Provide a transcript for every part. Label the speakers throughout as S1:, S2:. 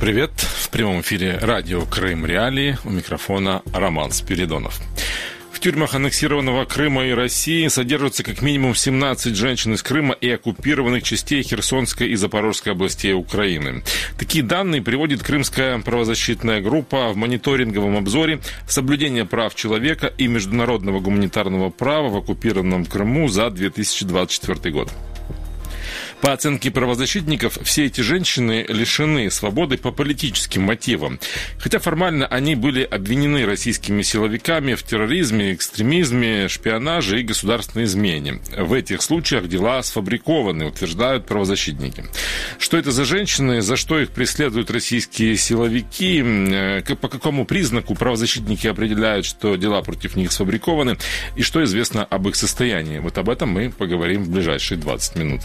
S1: привет! В прямом эфире радио «Крым Реалии». У микрофона Роман Спиридонов. В тюрьмах аннексированного Крыма и России содержатся как минимум 17 женщин из Крыма и оккупированных частей Херсонской и Запорожской областей Украины. Такие данные приводит крымская правозащитная группа в мониторинговом обзоре соблюдения прав человека и международного гуманитарного права в оккупированном Крыму за 2024 год. По оценке правозащитников, все эти женщины лишены свободы по политическим мотивам. Хотя формально они были обвинены российскими силовиками в терроризме, экстремизме, шпионаже и государственной измене. В этих случаях дела сфабрикованы, утверждают правозащитники. Что это за женщины, за что их преследуют российские силовики, по какому признаку правозащитники определяют, что дела против них сфабрикованы, и что известно об их состоянии. Вот об этом мы поговорим в ближайшие 20 минут.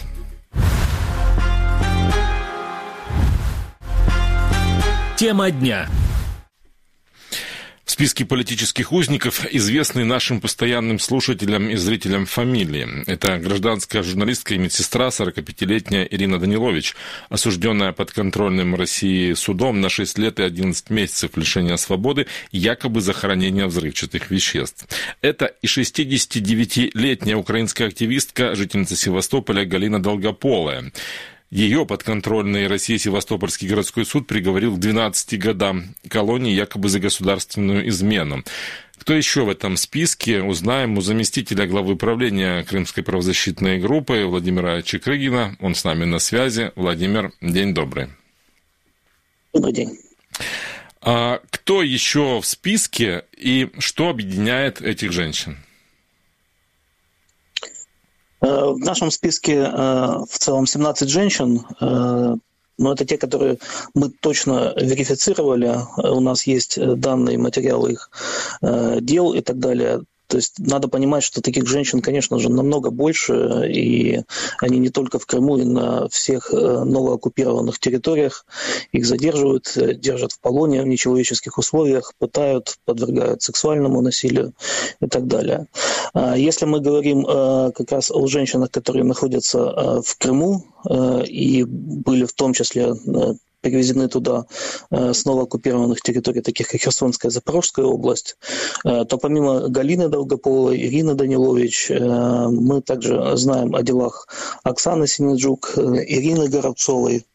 S2: Тема дня.
S1: В списке политических узников известны нашим постоянным слушателям и зрителям фамилии. Это гражданская журналистка и медсестра 45-летняя Ирина Данилович, осужденная подконтрольным России судом на 6 лет и 11 месяцев лишения свободы якобы за хранение взрывчатых веществ. Это и 69-летняя украинская активистка, жительница Севастополя Галина Долгополая. Ее подконтрольный России Севастопольский городской суд приговорил к 12 годам колонии якобы за государственную измену. Кто еще в этом списке, узнаем у заместителя главы правления Крымской правозащитной группы Владимира Чекрыгина. Он с нами на связи. Владимир, день добрый.
S3: Добрый день.
S1: А кто еще в списке и что объединяет этих женщин?
S3: В нашем списке в целом 17 женщин, но это те, которые мы точно верифицировали. У нас есть данные, материалы их дел и так далее. То есть надо понимать, что таких женщин, конечно же, намного больше, и они не только в Крыму, и на всех новооккупированных территориях. Их задерживают, держат в полоне в нечеловеческих условиях, пытают, подвергают сексуальному насилию и так далее. Если мы говорим как раз о женщинах, которые находятся в Крыму и были в том числе перевезены туда с новооккупированных территорий, таких как Херсонская и Запорожская область, то помимо Галины Долгополовой, Ирины Данилович, мы также знаем о делах Оксаны Синеджук, Ирины Горобцовой,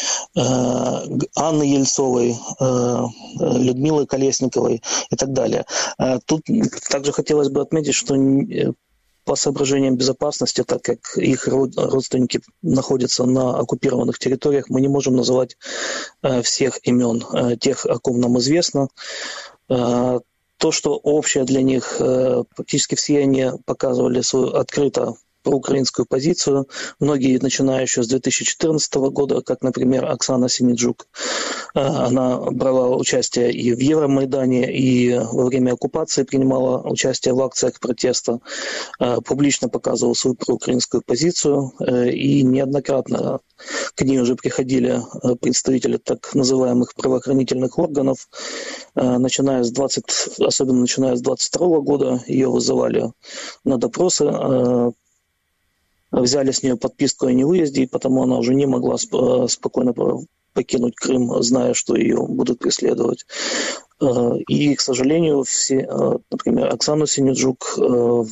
S3: Анны Ельцовой, Людмилы Колесниковой и так далее. Тут также хотелось бы отметить, что по соображениям безопасности, так как их родственники находятся на оккупированных территориях, мы не можем называть всех имен тех, о ком нам известно. То, что общее для них, практически все они показывали свою открыто проукраинскую позицию. Многие, начиная еще с 2014 года, как, например, Оксана Синеджук, она брала участие и в Евромайдане, и во время оккупации принимала участие в акциях протеста, публично показывала свою проукраинскую позицию, и неоднократно к ней уже приходили представители так называемых правоохранительных органов, особенно начиная с 22 года, ее вызывали на допросы, взяли с нее подписку о невыезде, и потому она уже не могла спокойно покинуть Крым, зная, что ее будут преследовать. И, к сожалению, все, например, Оксану Синеджук в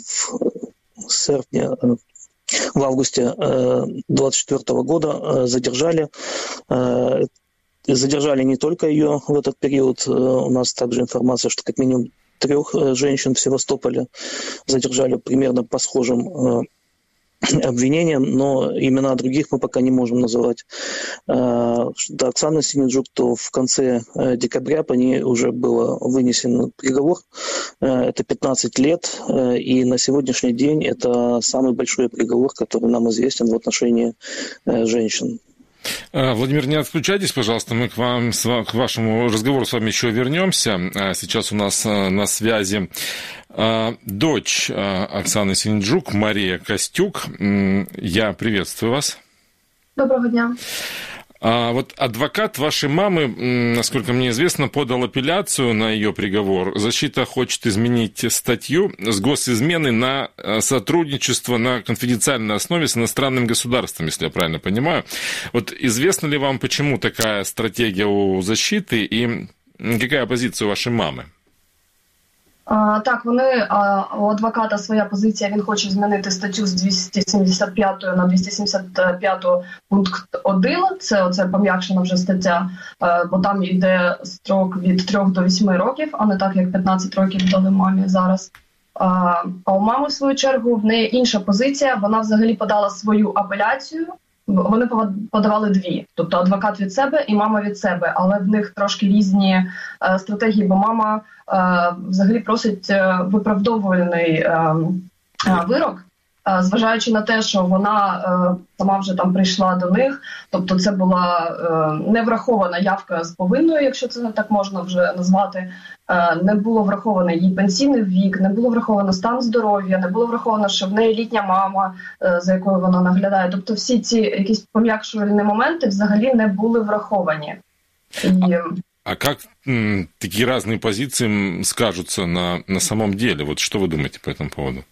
S3: августе 2024 года задержали. Задержали не только ее в этот период. У нас также информация, что как минимум 3 женщин в Севастополе задержали примерно по схожим обвинениям, но имена других мы пока не можем называть. До Оксаны Синеджук, то в конце декабря по ней уже был вынесен приговор. Это 15 лет, и на сегодняшний день это самый большой приговор, который нам известен в отношении женщин.
S1: Владимир, не отключайтесь, пожалуйста, мы к вашему разговору с вами еще вернемся. Сейчас у нас на связи дочь Оксаны Синеджук, Мария Костюк. Я приветствую вас.
S4: Доброго дня.
S1: А вот адвокат вашей мамы, насколько мне известно, подал апелляцию на ее приговор. Защита хочет изменить статью с госизмены на сотрудничество на конфиденциальной основе с иностранным государством, если я правильно понимаю. Вот известно ли вам, почему такая стратегия у защиты и какая позиция у вашей мамы?
S4: Так, у адвоката своя позиція, він хоче змінити статтю з 275 на 275 пункт 1, це пом'якшена вже стаття, бо там йде строк від 3 до 8 років, а не так, як 15 років дали мамі зараз. А у мами, в свою чергу, в неї інша позиція, вона взагалі подала свою апеляцію, вони подавали дві, тобто адвокат від себе і мама від себе, але в них трошки різні стратегії, бо мама взагалі просить виправдовувальний вирок, зважаючи на те, що вона сама вже там прийшла до них, тобто це була неврахована явка з повинною, якщо це так можна вже назвати, не було враховано її пенсійний вік, не було враховано стан здоров'я, не було враховано, що в неї літня мама, за якою вона наглядає. Тобто всі ці якісь пом'якшувальні моменти взагалі не були враховані.
S1: А как такие разные позиции скажутся на самом деле? Вот что вы думаете по этому поводу?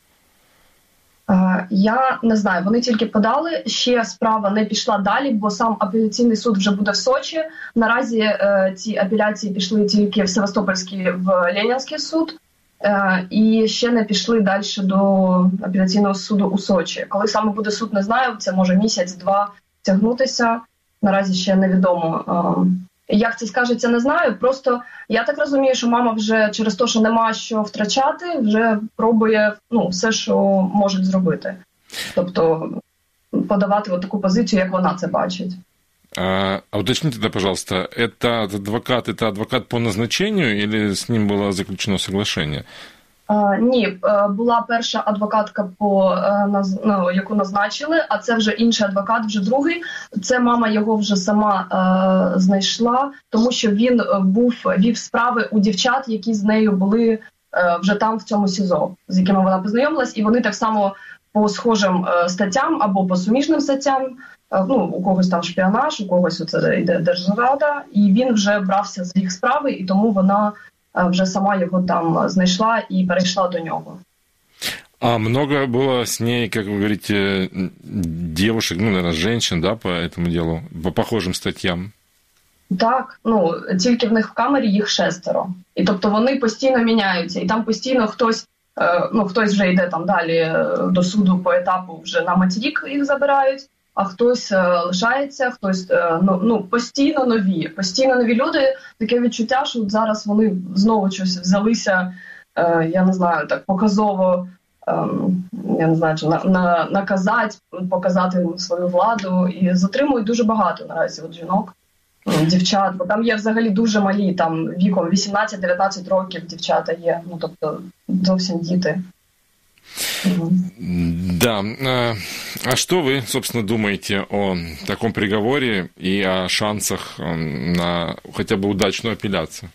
S4: Я не знаю, вони тільки подали, ще справа не пішла далі, бо сам апеляційний суд вже буде в Сочі. Наразі ці апеляції пішли тільки в Севастопольський, в Ленінський суд, і ще не пішли далі до апеляційного суду у Сочі. Коли саме буде суд, не знаю, це може місяць-два тягнутися, наразі ще невідомо. Як це скажеться, не знаю. Просто я так розумію, що мама вже через те, що нема що втрачати, вже пробує все, що можуть зробити. Тобто подавати от таку позицію, як вона це бачить.
S1: А уточните тогда, пожалуйста, это адвокат по назначению или с ним было заключено соглашение?
S4: Ні, була перша адвокатка, яку назначили, а це вже інший адвокат, вже другий. Це мама його вже сама знайшла, тому що він вів справи у дівчат, які з нею були вже там в цьому СІЗО, з якими вона познайомилась, і вони так само по схожим статтям або по суміжним статтям, у когось там шпіонаж, у когось оце йде держзрада, і він вже брався з їх справи, і тому вона вже сама його там знайшла і перейшла до нього.
S1: А много было с ней, как вы говорите, девушек, наверное, женщин, да, по этому делу, по похожим статтям?
S4: Так, тільки в них в камері їх 6. І тобто вони постійно міняються, і там постійно хтось вже йде там далі до суду по етапу, вже на материк їх забирають, а хтось лишається, хтось постійно нові люди. Таке відчуття, що зараз вони знову щось взялися, я не знаю, так показово, я не знаю, чи показати свою владу, і затримують дуже багато наразі жінок, дівчат, бо там є взагалі дуже малі, там віком 18-19 років дівчата є, тобто зовсім діти.
S1: Да. А что вы, собственно, думаете о таком приговоре и о шансах на хотя бы удачную апелляцию?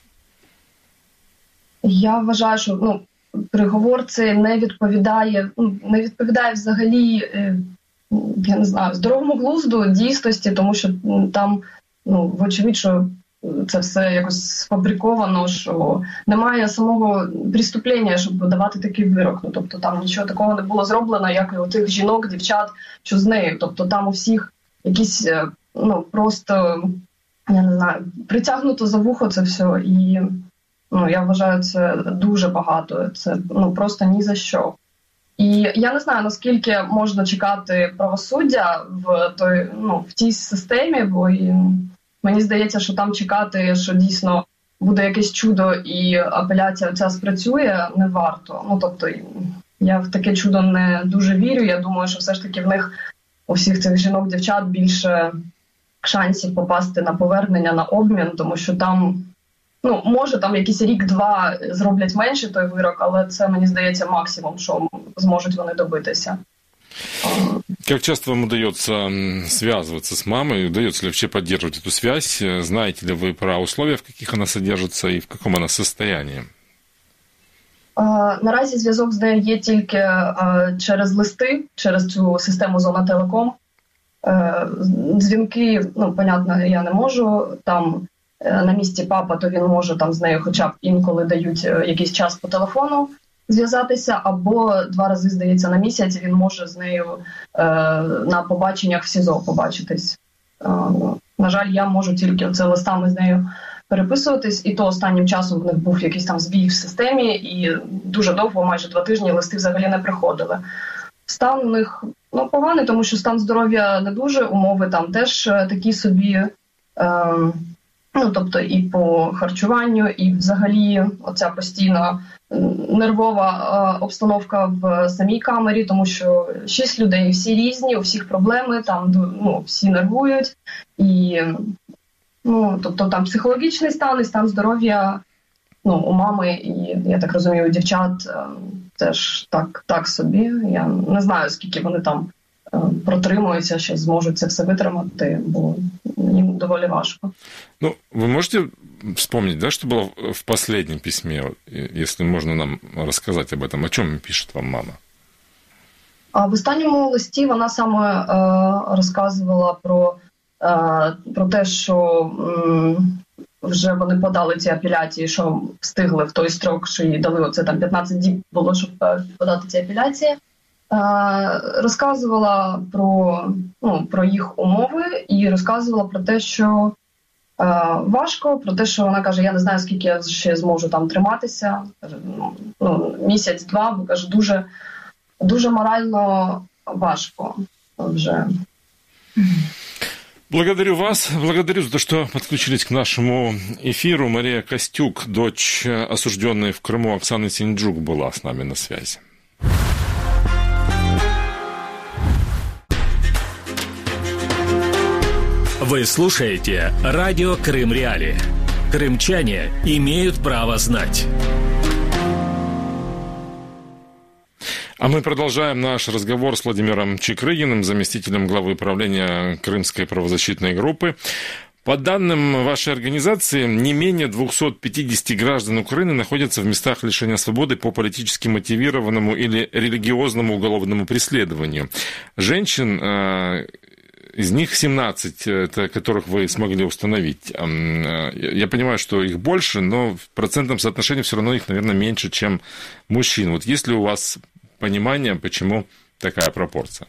S4: Я вважаю, що приговор це не відповідає взагалі, я не знаю, здоровому глузду, дійсності, тому що там, вочевидь, що це все якось сфабриковано, що немає самого преступлення, щоб давати такий вирок. Тобто там нічого такого не було зроблено, як і у тих жінок, дівчат, що з нею. Тобто там у всіх якісь, просто, я не знаю, притягнуто за вухо це все. І, я вважаю, це дуже багато. Це, просто ні за що. І я не знаю, наскільки можна чекати правосуддя в тій системі, бо мені здається, що там чекати, що дійсно буде якесь чудо і апеляція ця спрацює, не варто. Тобто я в таке чудо не дуже вірю. Я думаю, що все ж таки в них, у всіх цих жінок, дівчат, більше шансів попасти на повернення, на обмін, тому що там, може там якийсь рік-два зроблять менше той вирок, але це, мені здається, максимум, що зможуть вони добитися.
S1: Как часто вам удается связываться с мамой? Удается ли вообще поддерживать эту связь? Знаете ли вы про условия, в каких она содержится и в каком она состоянии?
S4: Наразі зв'язок з нею є тільки через листи, через цю систему Зона Телеком. Дзвінки, понятно, я не можу. Там на місці папа, то він може там з нею хоча б інколи дають якийсь час по телефону зв'язатися, або 2 рази, здається, на місяць він може з нею на побаченнях в СІЗО побачитись. На жаль, я можу тільки оце листами з нею переписуватись, і то останнім часом в них був якийсь там збій в системі, і дуже довго, майже 2 тижні, листи взагалі не приходили. Стан у них поганий, тому що стан здоров'я не дуже, умови там теж такі собі, тобто і по харчуванню, і взагалі оця постійна нервова обстановка в самій камері, тому що 6 людей, всі різні, у всіх проблеми, там всі нервують, і тобто там психологічний стан і стан здоров'я у мами, і, я так розумію, у дівчат теж так собі. Я не знаю, скільки вони там протримуються, ще зможуть це все витримати, бо їм доволі важко.
S1: Вы можете вспомнить, да, что было в последнем письме, если можно нам рассказать об этом, о чем пишет вам мама?
S4: А в останньому листі вона саме розказувала про те, що вже вони подали ці апеляції, що встигли в той строк, що їй дали оце там 15 діб було, щоб подати ці апеляції. Розказувала про їх умови і розказувала про те, що важко, про те, що вона каже, я не знаю, скільки я ще зможу там триматися, місяць-два, бо каже, дуже, дуже морально важко вже.
S1: Благодарю вас. Благодарю за то, что подключились к нашему эфиру. Мария Костюк, дочь осужденной в Крыму Оксаны Синдзюк, была с нами на связи.
S2: Вы слушаете радио Крым Реали. Крымчане имеют право знать.
S1: А мы продолжаем наш разговор с Владимиром Чикрыгиным, заместителем главы правления Крымской правозащитной группы. По данным вашей организации, не менее 250 граждан Украины находятся в местах лишения свободы по политически мотивированному или религиозному уголовному преследованию. Женщин, из них 17, которых вы смогли установить. Я понимаю, что их больше, но в процентном соотношении все равно их, наверное, меньше, чем мужчин. Вот есть ли у вас понимание, почему такая пропорция?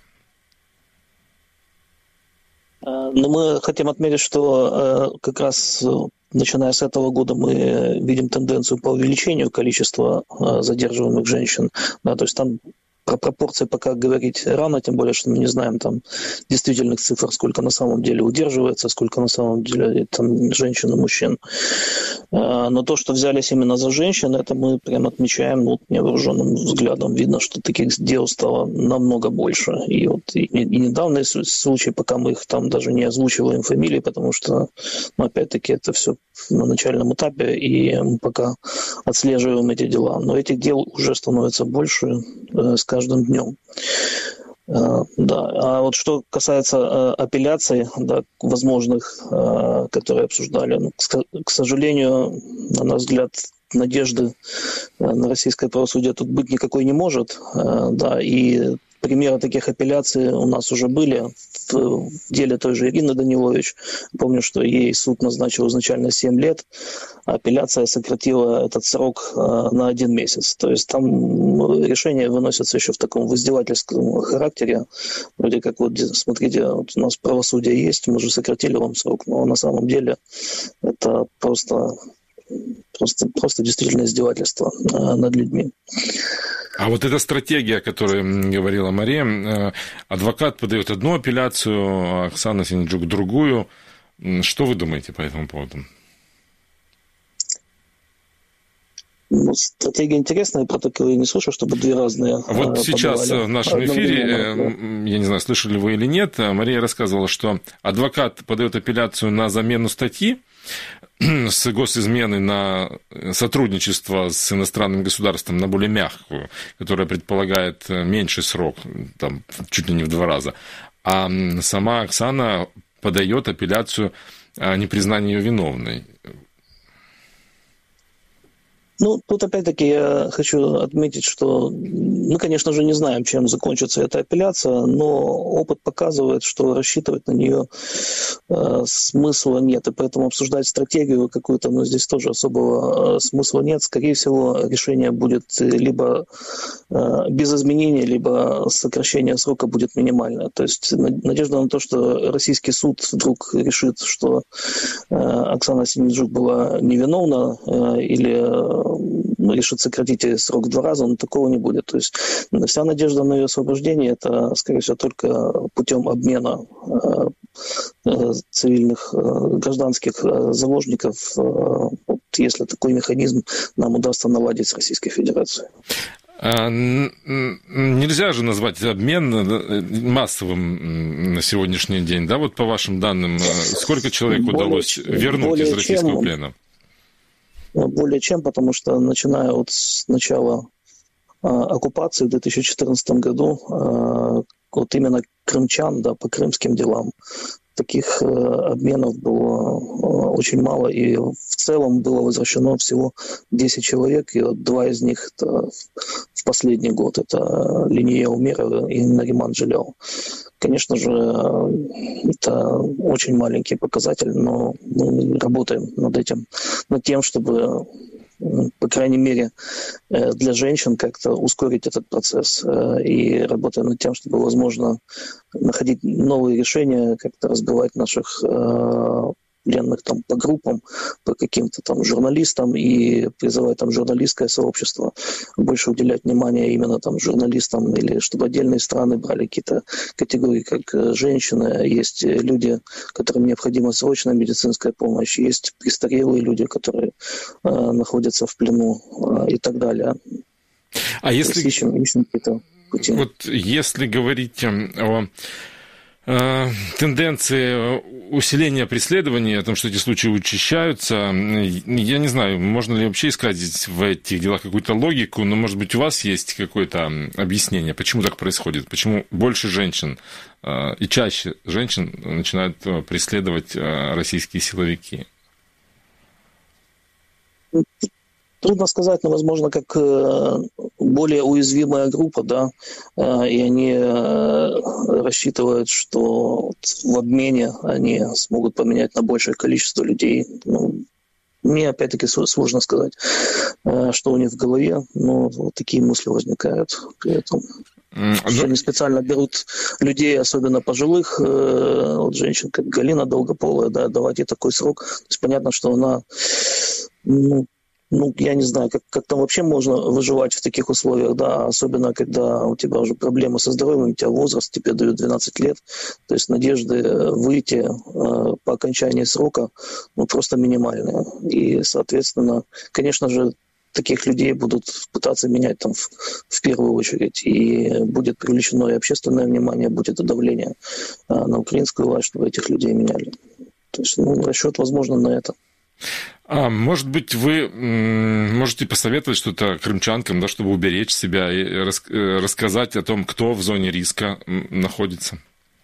S3: Мы хотим отметить, что как раз начиная с этого года мы видим тенденцию по увеличению количества задерживаемых женщин. Да, то есть там про пропорции пока говорить рано, тем более, что мы не знаем там действительных цифр, сколько на самом деле удерживается, сколько на самом деле там женщин и мужчин. Но то, что взялись именно за женщин, это мы прям отмечаем невооруженным взглядом. Видно, что таких дел стало намного больше. И недавние случаи, пока мы их там даже не озвучиваем фамилии, потому что, опять-таки, это все на начальном этапе, и мы пока отслеживаем эти дела. Но этих дел уже становится больше с каждым днем. Да. А вот что касается апелляций, да, возможных, которые обсуждали, к сожалению, на наш взгляд, надежды на российское правосудие тут быть никакой не может. Да, и примеры таких апелляций у нас уже были в деле той же Ирины Данилович. Помню, что ей суд назначил изначально 7 лет, а апелляция сократила этот срок на 1 месяц. То есть там решения выносятся еще в таком издевательском характере. Вроде как, вот смотрите, вот у нас правосудие есть, мы же сократили вам срок, но на самом деле это просто действительно издевательство над людьми.
S1: А вот эта стратегия, о которой говорила Мария, адвокат подает одну апелляцию, а Оксана Синдзюк другую. Что вы думаете по этому поводу?
S3: Стратегия интересная, про такое я не слышал, чтобы 2 разные
S1: Вот сейчас
S3: подавали.
S1: В нашем эфире, я не знаю, слышали вы или нет, Мария рассказывала, что адвокат подает апелляцию на замену статьи с госизмены на сотрудничество с иностранным государством на более мягкую, которая предполагает меньший срок, там, чуть ли не в 2 раза. А сама Оксана подает апелляцию о непризнании ее виновной.
S3: Ну, тут опять-таки я хочу отметить, что мы, конечно же, не знаем, чем закончится эта апелляция, но опыт показывает, что рассчитывать на нее смысла нет, и поэтому обсуждать стратегию какую-то, но здесь тоже особого смысла нет. Скорее всего, решение будет либо без изменений, либо сокращение срока будет минимальное. То есть надежда на то, что российский суд вдруг решит, что Оксана Синиджук была невиновна или решит сократить срок в 2 раза, но такого не будет. То есть вся надежда на ее освобождение – это, скорее всего, только путем обмена цивильных гражданских заложников, вот, если такой механизм нам удастся наладить с Российской Федерацией.
S1: Нельзя же назвать обмен массовым на сегодняшний день, да? Вот по вашим данным, сколько человек удалось вернуть из российского плена?
S3: Более чем, потому что начиная от с начала оккупации в 2014 году, вот именно крымчан, да, по крымским делам, таких обменов было очень мало, и в целом было возвращено всего 10 человек, и вот 2 из них это в последний год, это Линия Умерова и Нариман Джилял. Конечно же, это очень маленький показатель, но мы работаем над этим, над тем, чтобы, по крайней мере, для женщин как-то ускорить этот процесс, и работаем над тем, чтобы, возможно, находить новые решения, как-то разбивать наших пленных там по группам, по каким-то там журналистам и призывать там журналистское сообщество больше уделять внимание именно там журналистам, или чтобы отдельные страны брали какие-то категории, как женщины, есть люди, которым необходима срочная медицинская помощь, есть престарелые люди, которые находятся в плену и так далее.
S1: А если... Ищем какие-то пути. Вот если говорить о тенденции усиления преследования, о том, что эти случаи учащаются, я не знаю, можно ли вообще искать в этих делах какую-то логику, но, может быть, у вас есть какое-то объяснение, почему так происходит, почему больше женщин и чаще женщин начинают преследовать российские силовики?
S3: Трудно сказать, но, возможно, как более уязвимая группа, да, и они рассчитывают, что в обмене они смогут поменять на большее количество людей. Ну, мне, опять-таки, сложно сказать, что у них в голове, но вот такие мысли возникают при этом. Что они специально берут людей, особенно пожилых, вот женщин, как Галина Долгополая, да, давать ей такой срок. То есть понятно, что она... Ну, я не знаю, как там вообще можно выживать в таких условиях, да, особенно когда у тебя уже проблемы со здоровьем, у тебя возраст, тебе дают 12 лет, то есть надежды выйти по окончании срока, ну, просто минимальные. И, соответственно, конечно же, таких людей будут пытаться менять там в первую очередь, и будет привлечено и общественное внимание, будет и давление на украинскую власть, чтобы этих людей меняли. То есть, расчет, возможно, на это.
S1: А может быть, вы можете посоветовать что-то крымчанкам, да, чтобы уберечь себя и рассказать о том, кто в зоне риска находится?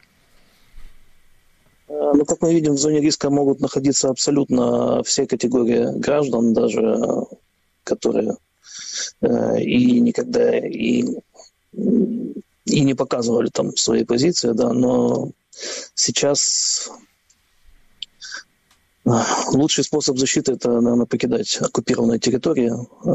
S3: Ну, как мы видим, в зоне риска могут находиться абсолютно все категории граждан, даже которые и никогда и не показывали там свои позиции, да, но сейчас... Лучший способ защиты – это, наверное, покидать оккупированные территории.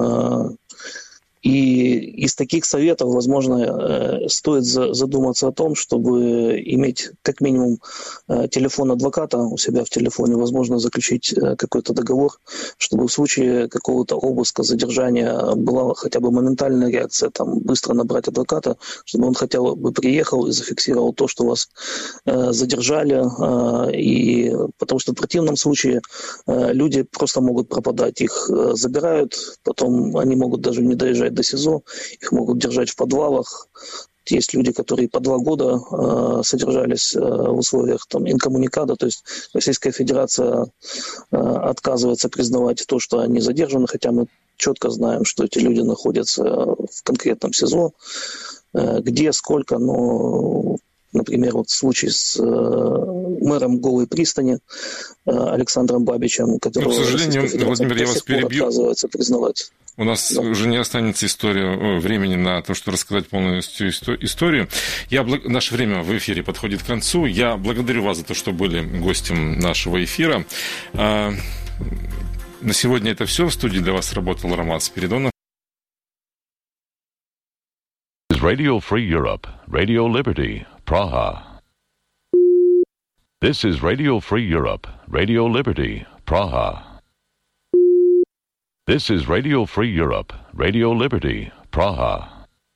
S3: И из таких советов, возможно, стоит задуматься о том, чтобы иметь как минимум телефон адвоката у себя в телефоне, возможно, заключить какой-то договор, чтобы в случае какого-то обыска, задержания была хотя бы моментальная реакция, там, быстро набрать адвоката, чтобы он хотя бы приехал и зафиксировал то, что вас задержали, и потому что в противном случае люди просто могут пропадать, их забирают, потом они могут даже не доезжать до СИЗО, их могут держать в подвалах. Есть люди, которые по 2 года содержались в условиях там, инкоммуникада, то есть Российская Федерация отказывается признавать то, что они задержаны, хотя мы четко знаем, что эти люди находятся в конкретном СИЗО, где, сколько, но например, вот случай с мэром Голой пристани Александром Бабичем, которого,
S1: к сожалению, Владимир, я вас перебью.
S3: Отказывается признавать.
S1: У нас уже не останется времени на то, что рассказать полностью историю. Наше время в эфире подходит к концу. Я благодарю вас за то, что были гостем нашего эфира. На сегодня это все. В студии для вас работал Роман Спиридонов.
S5: Radio Free Europe, Radio Liberty, Praha. This is Radio Free Europe, Radio Liberty, Praha. This is Radio Free Europe, Radio Liberty, Praha.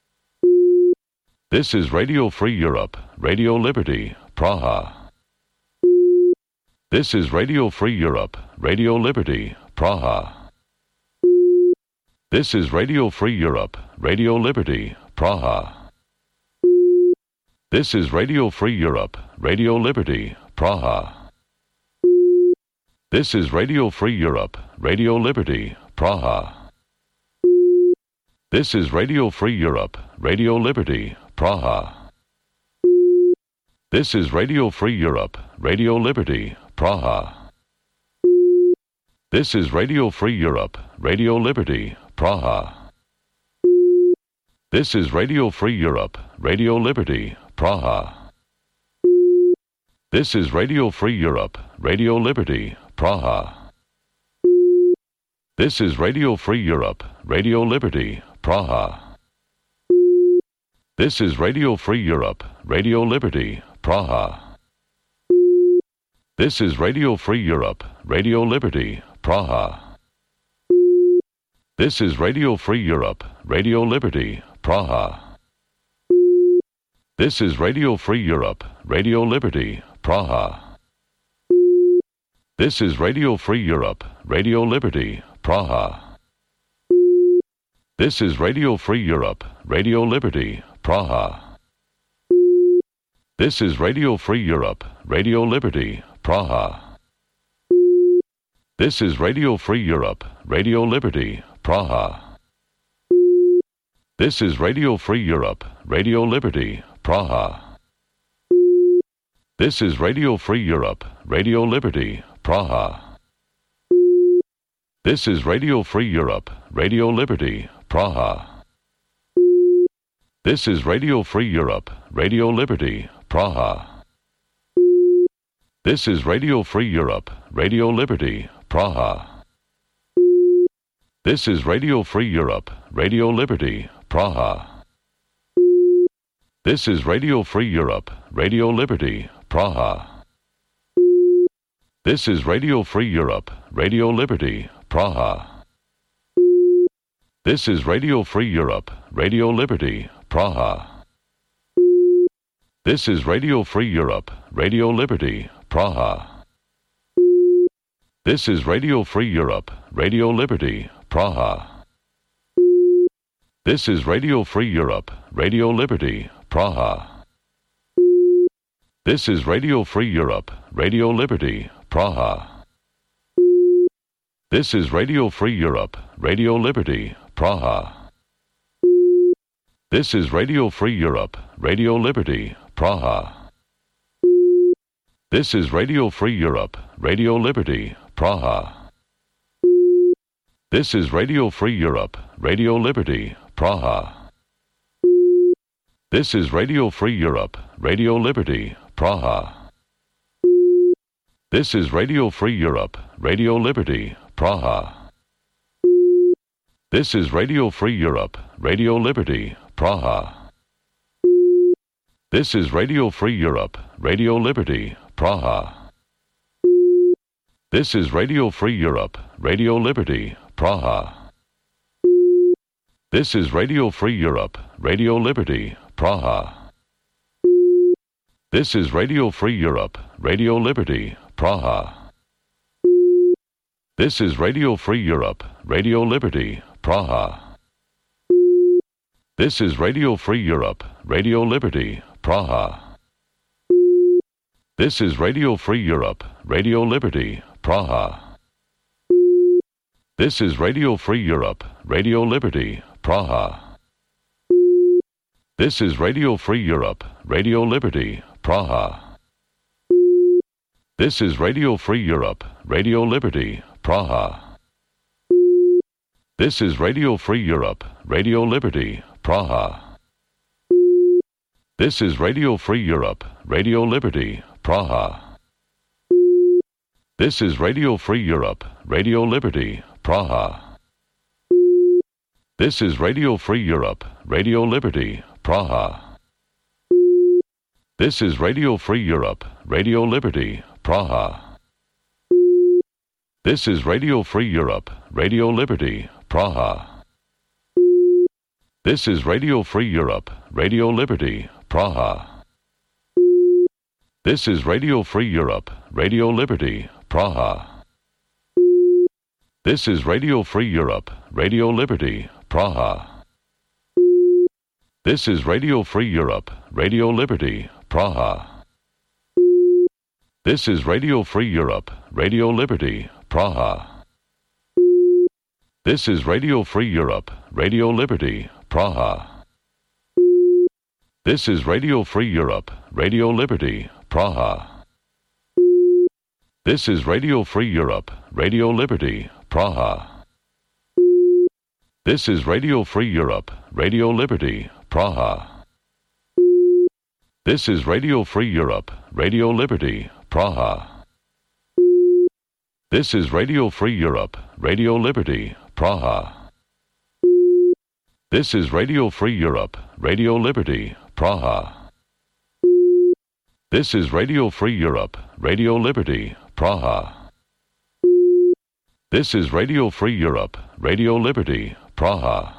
S5: This is Radio Free Europe, Radio Liberty, Praha. This is Radio Free Europe, Radio Liberty, Praha. This is Radio Free Europe, Radio Liberty, Praha. This is Radio Free Europe, Radio Liberty, Praha. This is Radio Free Europe, Radio Liberty, Praha. This is Radio Free Europe, Radio Liberty, Praha. This is Radio Free Europe, Radio Liberty, Praha. This is Radio Free Europe, Radio Liberty, Praha. This is Radio Free Europe, Radio Liberty, Praha. This is Radio Free Europe, Radio Liberty, Praha. This is Radio Free Europe, Radio Liberty, Praha. This is Radio Free Europe, Radio Liberty, Praha. This is Radio Free Europe, Radio Liberty, Praha. This is Radio Free Europe, Radio Liberty, Praha. This is Radio Free Europe, Radio Liberty, Praha. This is Radio Free Europe, Radio Liberty, Praha. This is Radio Free Europe, Radio Liberty, Praha. This is Radio Free Europe, Radio Liberty, Praha. This is Radio Free Europe, Radio Liberty, Praha. This is Radio Free Europe, Radio Liberty, Praha. This is Radio Free Europe, Radio Liberty, Praha. This is Radio Free Europe, Radio Liberty, Praha. This is Radio Free Europe, Radio Liberty, Praha. This is Radio Free Europe, Radio Liberty, Praha. This is Radio Free Europe, Radio Liberty, Praha. This is Radio Free Europe, Radio Liberty, Praha. This is Radio Free Europe, Radio Liberty, Praha. This is Radio Free Europe, Radio Liberty, Praha. This is Radio Free Europe, Radio Liberty, Praha. This is Radio Free Europe, Radio Liberty, Praha. This is Radio Free Europe, Radio Liberty, Praha. This is Radio Free Europe, Radio Liberty, Praha. This is Radio Free Europe, Radio Liberty, Praha. This is Radio Free Europe, Radio Liberty, Praha. This is Radio Free Europe, Radio Liberty, Praha. This is Radio Free Europe, Radio Liberty, Praha. This is Radio Free Europe, Radio Liberty, Praha. This is Radio Free Europe, Radio Liberty, Praha. This is Radio Free Europe, Radio Liberty, Praha. This is Radio Free Europe, Radio Liberty, Praha. This is Radio Free Europe, Radio Liberty, Praha. This is Radio Free Europe, Radio Liberty, Praha. This is Radio Free Europe, Radio Liberty, Praha. This is Radio Free Europe, Radio Liberty, Praha. This is Radio Free Europe, Radio Liberty, Praha. This is Radio Free Europe, Radio Liberty, Praha. This is Radio Free Europe, Radio Liberty, Praha. This is Radio Free Europe, Radio Liberty, Praha. This is Radio Free Europe, Radio Liberty, Praha. This is Radio Free Europe, Radio Liberty, Praha. This is Radio Free Europe, Radio Liberty, Praha. This is Radio Free Europe, Radio Liberty, Praha. This is Radio Free Europe, Radio Liberty, Praha. This is Radio Free Europe, Radio Liberty, Praha. This is Radio Free Europe, Radio Liberty, Praha. This is Radio Free Europe, Radio Liberty, Praha. This is Radio Free Europe, Radio Liberty, Praha. This is Radio Free Europe, Radio Liberty, Praha. This is Radio Free Europe, Radio Liberty, Praha. This is Radio Free Europe, Radio Liberty, Praha. This is Radio Free Europe, Radio Liberty, Praha. This is Radio Free Europe, Radio Liberty, Praha. This is Radio Free Europe, Radio Liberty, Praha. This is Radio Free Europe, Radio Liberty, Praha. This is Radio Free Europe, Radio Liberty, Praha. This is Radio Free Europe, Radio Liberty, Praha. This is Radio Free Europe, Radio Liberty, Praha. This is Radio Free Europe, Radio Liberty, Praha. This is Radio Free Europe, Radio Liberty, Praha.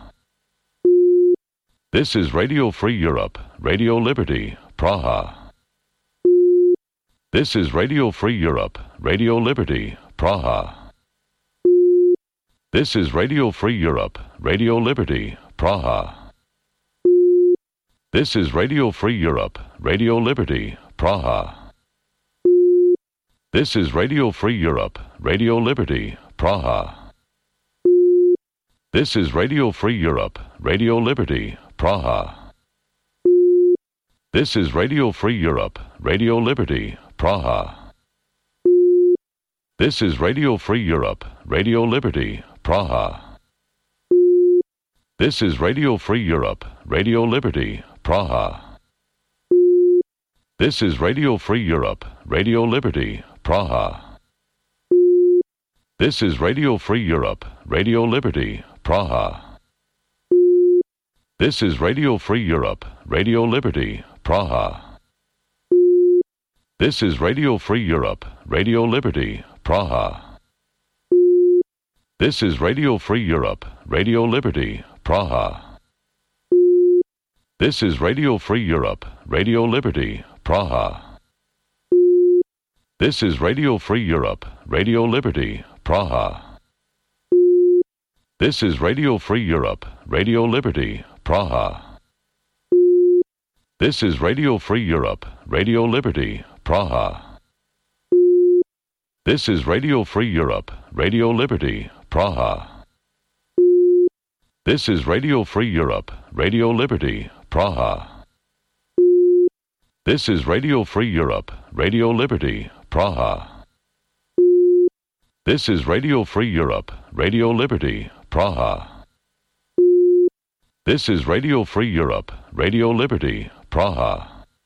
S5: This is Radio Free Europe, Radio Liberty, Praha. This is Radio Free Europe, Radio Liberty, Praha. This is Radio Free Europe, Radio Liberty, Praha. This is Radio Free Europe, Radio Liberty, Praha. This is Radio Free Europe, Radio Liberty, Praha. This is Radio Free Europe, Radio Liberty, Praha. This is Radio Free Europe, Radio Liberty, Praha. This is Radio Free Europe, Radio Liberty, Praha. This is Radio Free Europe, Radio Liberty, Praha. This is Radio Free Europe, Radio Liberty, Praha. This is Radio Free Europe, Radio Liberty, Praha. This is Radio Free Europe, Radio Liberty, Praha. This is Radio Free Europe, Radio Liberty, Praha. This is Radio Free Europe, Radio Liberty, Praha. This is Radio Free Europe, Radio Liberty, Praha. This is Radio Free Europe, Radio Liberty, Praha. This is Radio Free Europe, Radio Liberty, Praha. This is Radio Free Europe, Radio Liberty, Praha. This is Radio Free Europe, Radio Liberty, Praha. This is Radio Free Europe, Radio Liberty, Praha. This is Radio Free Europe, Radio Liberty, Praha. This is Radio Free Europe, Radio Liberty, Praha. This is Radio Free Europe, Radio Liberty, Praha.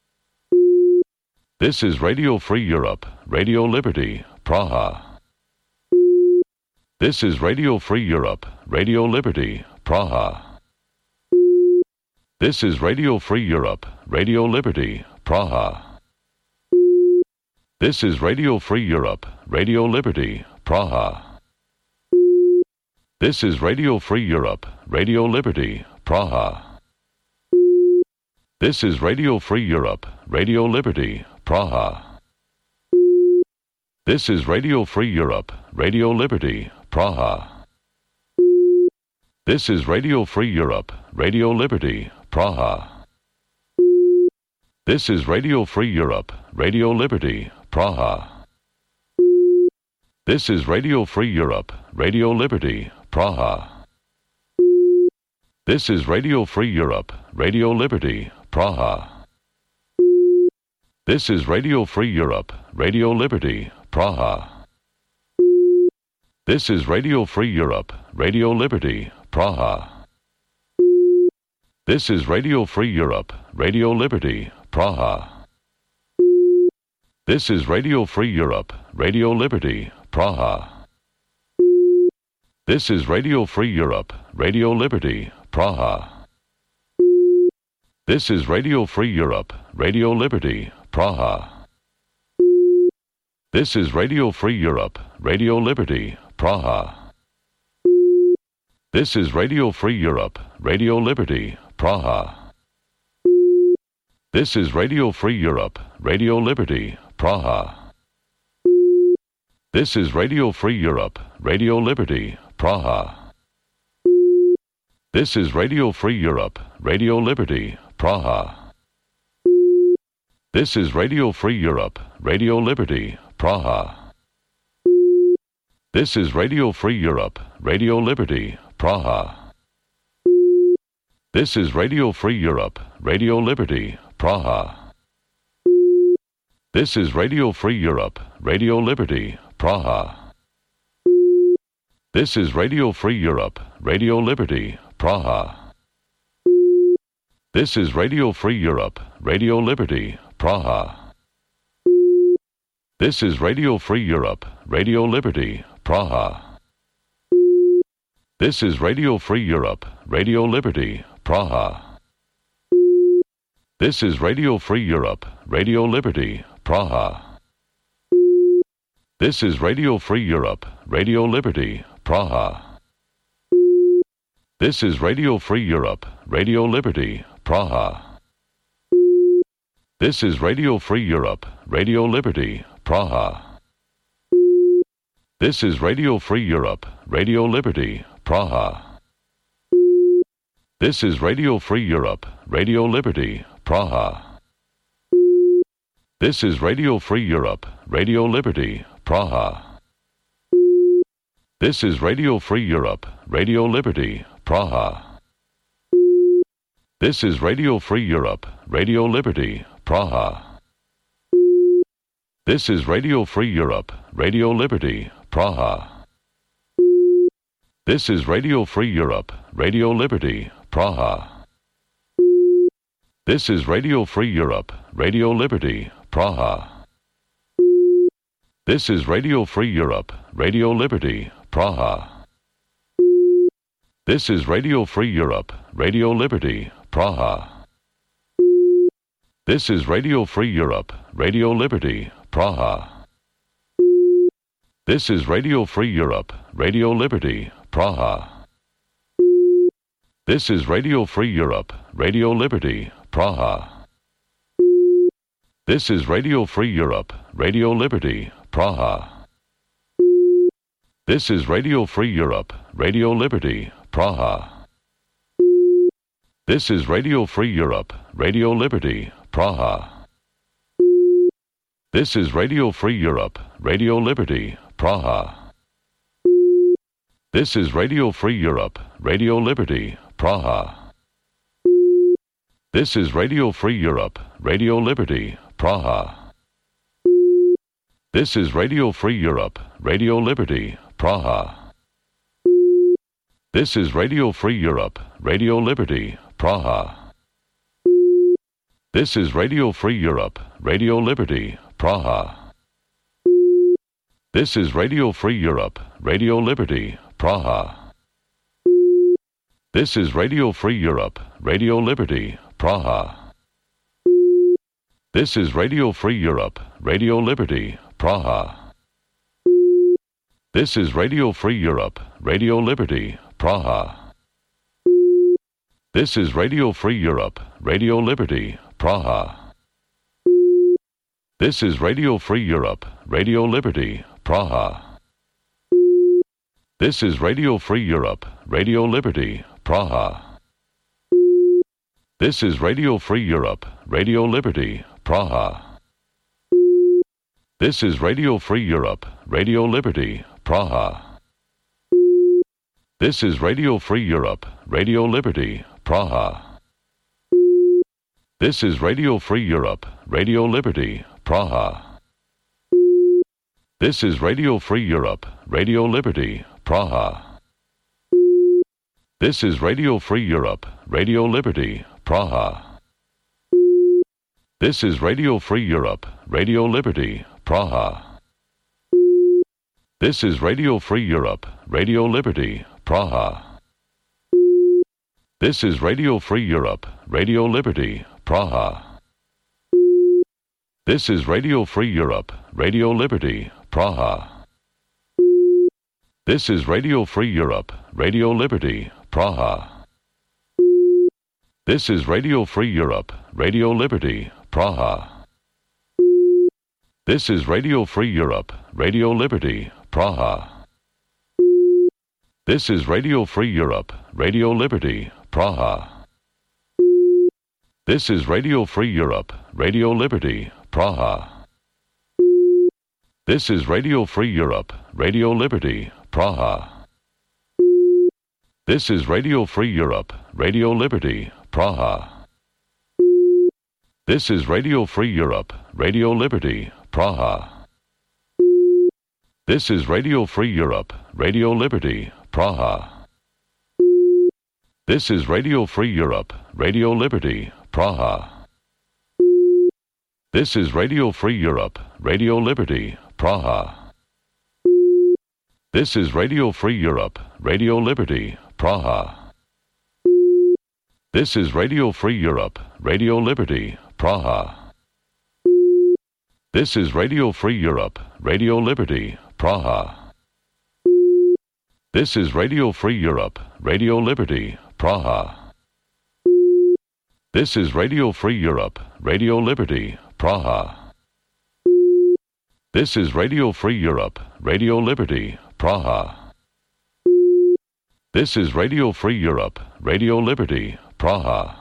S5: This is Radio Free Europe, Radio Liberty, Praha. This is Radio Free Europe, Radio Liberty, Praha. This is Radio Free Europe, Radio Liberty, Praha. This is Radio Free Europe, Radio Liberty, Praha. This is Radio Free Europe, Radio Liberty, Praha. This is Radio Free Europe, Radio Liberty, Praha. This is Radio Free Europe, Radio Liberty, Praha. This is Radio Free Europe, Radio Liberty, Praha. This is Radio Free Europe, Radio Liberty, Praha. This is Radio Free Europe, Radio Liberty, Praha. This is Radio Free Europe, Radio Liberty, Praha. This is Radio Free Europe, Radio Liberty, Praha. This is Radio Free Europe, Radio Liberty, Praha. This is Radio Free Europe, Radio Liberty, Praha. This is Radio Free Europe, Radio Liberty, Praha. This is Radio Free Europe, Radio Liberty, Praha. This is Radio Free Europe, Radio Liberty, Praha. This is Radio Free Europe, Radio Liberty, Praha. This is Radio Free Europe, Radio Liberty, Praha. This is Radio Free Europe, Radio Liberty, Praha. This is Radio Free Europe, Radio Liberty, Praha. This is Radio Free Europe, Radio Liberty, Praha. This is Radio Free Europe, Radio Liberty, Praha. This is Radio Free Europe, Radio Liberty, Praha. This is Radio Free Europe, Radio Liberty, Praha. This is Radio Free Europe, Radio Liberty, Praha. This is Radio Free Europe, Radio Liberty, Praha. This is Radio Free Europe, Radio Liberty, Praha. This is Radio Free Europe, Radio Liberty, Praha. This is Radio Free Europe, Radio Liberty, Praha. This is Radio Free Europe, Radio Liberty, Praha. This is Radio Free Europe, Radio Liberty, Praha. This is Radio Free Europe, Radio Liberty, Praha. This is Radio Free Europe, Radio Liberty, Praha. This is Radio Free Europe, Radio Liberty, Praha. This is Radio Free Europe, Radio Liberty, Praha. This is Radio Free Europe, Radio Liberty, Praha. This is Radio Free Europe, Radio Liberty, Praha. This is Radio Free Europe, Radio Liberty, Praha. This is Radio Free Europe, Radio Liberty, Praha. This is Radio Free Europe, Radio Liberty, Praha. This is Radio Free Europe, Radio Liberty, Praha. This is Radio Free Europe, Radio Liberty, Praha. This is Radio Free Europe, Radio Liberty, Praha. This is Radio Free Europe, Radio Liberty, Praha. This is Radio Free Europe, Radio Liberty, Praha. This is Radio Free Europe, Radio Liberty, Praha. This is Radio Free Europe, Radio Liberty, Praha. This is Radio Free Europe, Radio Liberty, Praha. This is Radio Free Europe, Radio Liberty, Praha. This is Radio Free Europe, Radio Liberty, Praha. This is Radio Free Europe, Radio Liberty, Praha. This is Radio Free Europe, Radio Liberty, Praha. This is Radio Free Europe, Radio Liberty, Praha. This is Radio Free Europe, Radio Liberty, Praha. This is Radio Free Europe, Radio Liberty, Praha. This is Radio Free Europe, Radio Liberty, Praha. This is Radio Free Europe, Radio Liberty, Praha. This is Radio Free Europe, Radio Liberty, Praha. This is Radio Free Europe, Radio Liberty, Praha. This is Radio Free Europe, Radio Liberty, Praha. This is Radio Free Europe, Radio Liberty, Praha. This is Radio Free Europe, Radio Liberty, Praha. This is Radio Free Europe, Radio Liberty, Praha. This is Radio Free Europe, Radio Liberty, Praha. This is Radio Free Europe, Radio Liberty, Praha. This is Radio Free Europe, Radio Liberty, Praha. This is Radio Free Europe, Radio Liberty, Praha. This is Radio Free Europe, Radio Liberty, Praha. This is Radio Free Europe, Radio Liberty, Praha. This is Radio Free Europe, Radio Liberty, Praha. This is Radio Free Europe, Radio Liberty, Praha. This is Radio Free Europe, Radio Liberty, Praha. This is Radio Free Europe, Radio Liberty, Praha. This is Radio Free Europe, Radio Liberty, Praha. This is Radio Free Europe, Radio Liberty, Praha. This is Radio Free Europe, Radio Liberty, Praha. This is Radio Free Europe, Radio Liberty, Praha. This is Radio Free Europe, Radio Liberty, Praha. This is Radio Free Europe, Radio Liberty, Praha. This is Radio Free Europe, Radio Liberty, Praha. This is Radio Free Europe, Radio Liberty, Praha. This is Radio Free Europe, Radio Liberty, Praha. This is Radio Free Europe, Radio Liberty, Praha. This is Radio Free Europe, Radio Liberty, Praha. This is Radio Free Europe, Radio Liberty, Praha. This is Radio Free Europe, Radio Liberty, Praha. This is Radio Free Europe, Radio Liberty, Praha. This is Radio Free Europe, Radio Liberty, Praha. This is Radio Free Europe, Radio Liberty, Praha. This is Radio Free Europe, Radio Liberty, Praha.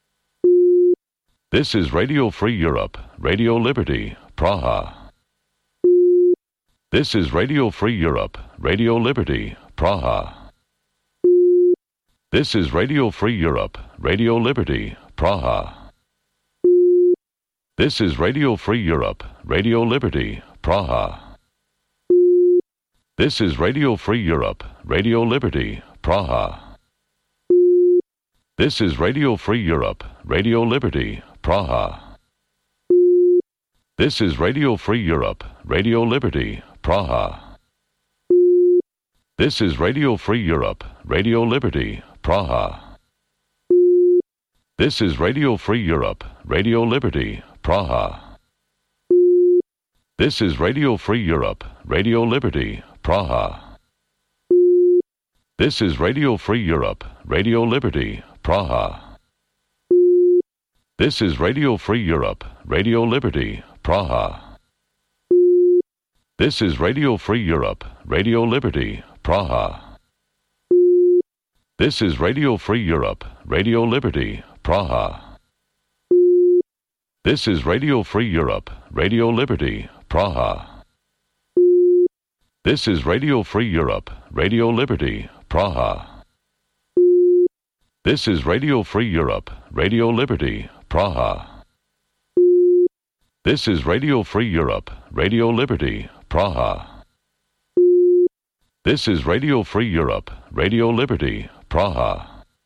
S5: This is Radio Free Europe, Radio Liberty, Praha. This is Radio Free Europe, Radio Liberty, Praha. This is Radio Free Europe, Radio Liberty, Praha. This is Radio Free Europe, Radio Liberty, Praha. This is Radio Free Europe, Radio Liberty, Praha. This is Radio Free Europe, Radio Liberty, Praha. This is Radio Free Europe, Radio Liberty, Praha. This is Radio Free Europe, Radio Liberty, Praha. This is Radio Free Europe, Radio Liberty, Praha. This is Radio Free Europe, Radio Liberty, Praha. This is Radio Free Europe, Radio Liberty, Praha. This is Radio Free Europe, Radio Liberty, Praha. This is Radio Free Europe, Radio Liberty, Praha. This is Radio Free Europe, Radio Liberty, Praha. This is Radio Free Europe, Radio Liberty, Praha. This is Radio Free Europe, Radio Liberty, Praha. This is Radio Free Europe, Radio Liberty, Praha. This is Radio Free Europe, Radio Liberty, Praha. This is Radio Free Europe, Radio Liberty, Praha.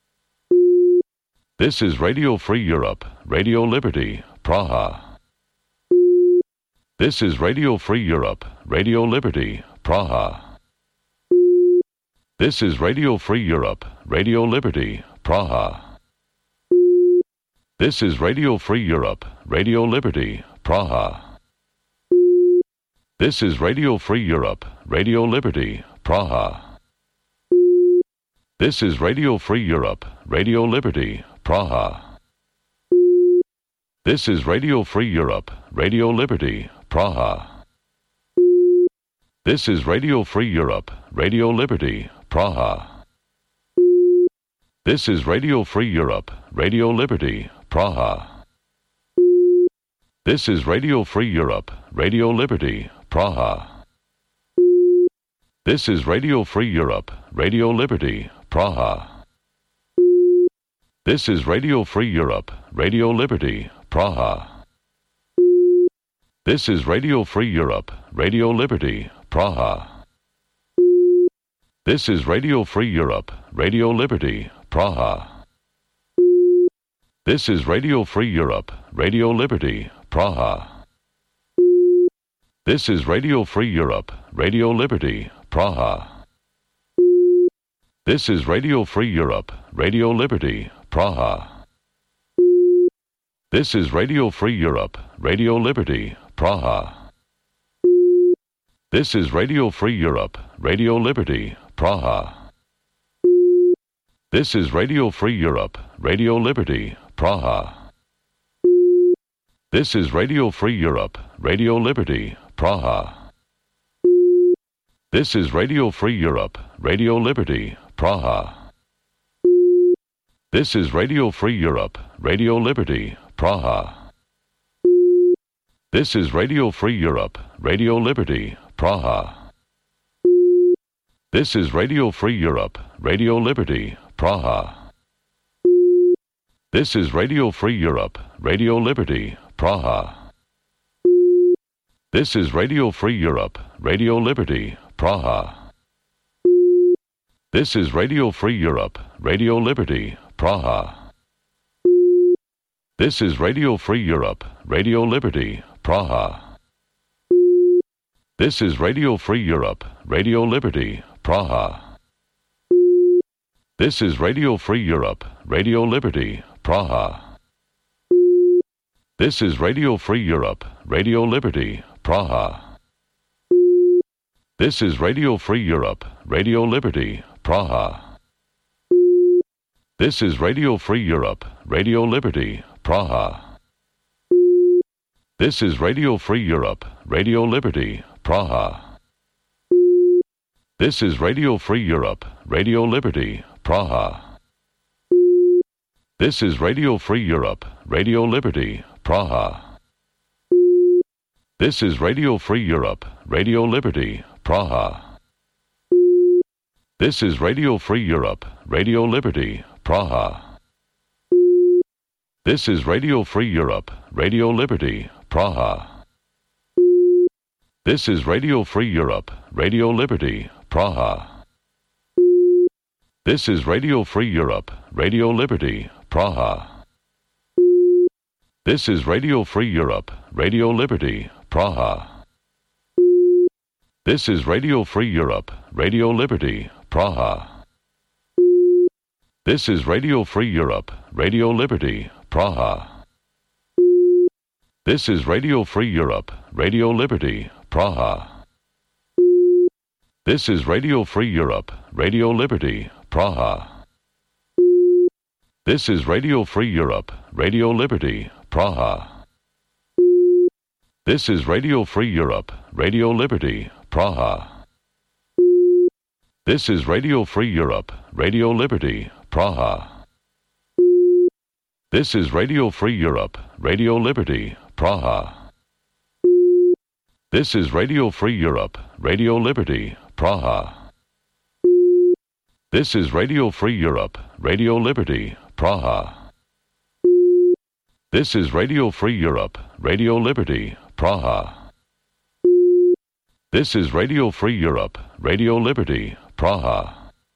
S5: This is Radio Free Europe, Radio Liberty, Praha. This is Radio Free Europe, Radio Liberty, Praha. This is Radio Free Europe, Radio Liberty, Praha. This is Radio Free Europe, Radio Liberty, Praha. This is Radio Free Europe, Radio Liberty, Praha. This is Radio Free Europe, Radio Liberty, Praha. This is Radio Free Europe, Radio Liberty, Praha. This is Radio Free Europe, Radio Liberty, Praha. This is Radio Free Europe, Radio Liberty, Praha. This is Radio Free Europe, Radio Liberty, Praha. This is Radio Free Europe, Radio Liberty, Praha. This is Radio Free Europe, Radio Liberty, Praha. This is Radio Free Europe, Radio Liberty, Praha. This is Radio Free Europe, Radio Liberty, Praha. This is Radio Free Europe, Radio Liberty, Praha. This is Radio Free Europe, Radio Liberty, Praha. This is Radio Free Europe, Radio Liberty, Praha. This is Radio Free Europe, Radio Liberty, Praha. This is Radio Free Europe, Radio Liberty, Praha. This is Radio Free Europe, Radio Liberty, Praha. This is Radio Free Europe, Radio Liberty, Praha. This is Radio Free Europe, Radio Liberty, Praha. This is Radio Free Europe, Radio Liberty, Praha. This is Radio Free Europe, Radio Liberty, Praha. This is Radio Free Europe, Radio Liberty, Praha. This is Radio Free Europe, Radio Liberty, Praha. This is Radio Free Europe, Radio Liberty, Praha. This is Radio Free Europe, Radio Liberty, Praha. This is Radio Free Europe, Radio Liberty, Praha. This is Radio Free Europe, Radio Liberty, Praha. This is Radio Free Europe, Radio Liberty, Praha. This is Radio Free Europe, Radio Liberty, Praha. This is Radio Free Europe, Radio Liberty, Praha. This is Radio Free Europe, Radio Liberty, Praha. This is Radio Free Europe, Radio Liberty, Praha. This is Radio Free Europe, Radio Liberty, Praha. This is Radio Free Europe, Radio Liberty, Praha. This is Radio Free Europe, Radio Liberty, Praha. This is Radio Free Europe, Radio Liberty, Praha. This is Radio Free Europe, Radio Liberty, Praha. This is Radio Free Europe, Radio Liberty, Praha. This is Radio Free Europe, Radio Liberty, Praha. This is Radio Free Europe, Radio Liberty, Praha. This is Radio Free Europe, Radio Liberty, Praha. This is Radio Free Europe, Radio Liberty, Praha. This is Radio Free Europe, Radio Liberty, Praha. This is Radio Free Europe, Radio Liberty, Praha. This is Radio Free Europe, Radio Liberty, Praha. This is Radio Free Europe, Radio Liberty, Praha. This is Radio Free Europe, Radio Liberty, Praha. This is Radio Free Europe, Radio Liberty, Praha. This is Radio Free Europe, Radio Liberty, Praha. This is Radio Free Europe, Radio Liberty, Praha. This is Radio Free Europe, Radio Liberty, Praha. This is Radio Free Europe, Radio Liberty, Praha.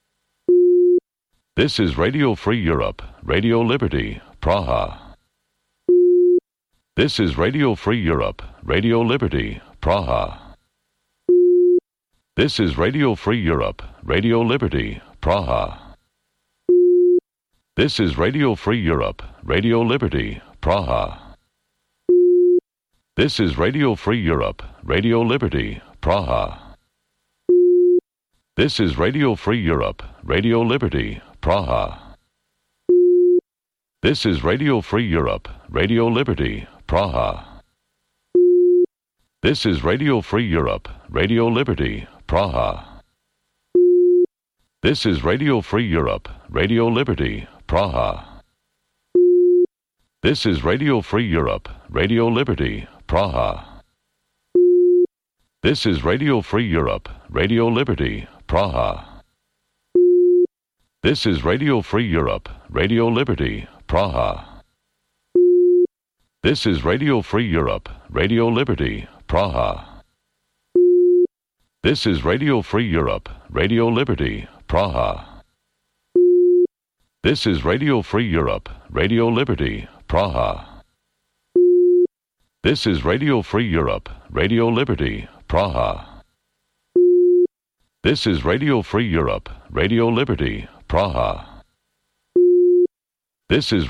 S5: This is Radio Free Europe, Radio Liberty, Praha. This is Radio Free Europe, Radio Liberty, Praha. This is Radio Free Europe, Radio Liberty, Praha. This is Radio Free Europe, Radio Liberty, Praha. This is Radio Free Europe, Radio Liberty, Praha. This is Radio Free Europe, Radio Liberty, Praha. This is Radio Free Europe, Radio Liberty, Praha. This is Radio Free Europe, Radio Liberty, Praha. This is Radio Free Europe, Radio Liberty, Praha. This is Radio Free Europe, Radio Liberty, Praha. This is Radio Free Europe, Radio Liberty, Praha. This is Radio Free Europe, Radio Liberty, Praha. This is Radio Free Europe, Radio Liberty, Praha. This is Radio Free Europe, Radio Liberty, Praha. This is Radio Free Europe, Radio Liberty, Praha. This is Radio Free Europe, Radio Liberty, Praha. This is Radio Free Europe, Radio Liberty, Praha. This is